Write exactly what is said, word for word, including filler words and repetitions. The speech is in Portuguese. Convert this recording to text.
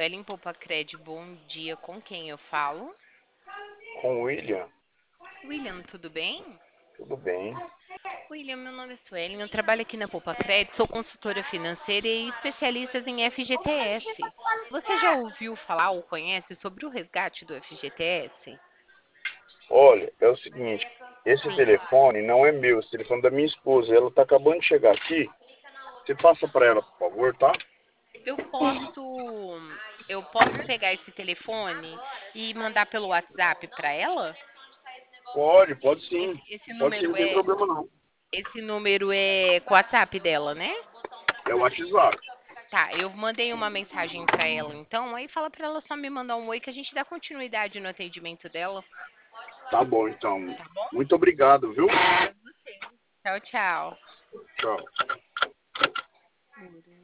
Suelen Poupacred, bom dia. Com quem eu falo? Com o William? William, tudo bem? Tudo bem. William, meu nome é Suelen, eu trabalho aqui na Poupacred, sou consultora financeira e especialista em F G T S. Você já ouviu falar ou conhece sobre o resgate do F G T S? Olha, é o seguinte, esse Sim. telefone não é meu, esse telefone é da minha esposa. Ela tá acabando de chegar aqui. Você passa para ela, por favor, tá? Eu posso, eu posso pegar esse telefone e mandar pelo WhatsApp para ela? Pode, pode sim. Esse, esse Pode sim, número não tem é, problema não. esse número é com o WhatsApp dela, né? É o WhatsApp. Tá, eu mandei uma mensagem para ela, então aí fala para ela só me mandar um oi que a gente dá continuidade no atendimento dela, Tá bom, então. tá bom? Muito obrigado, viu? Obrigada a você. Tchau, tchau. Tchau.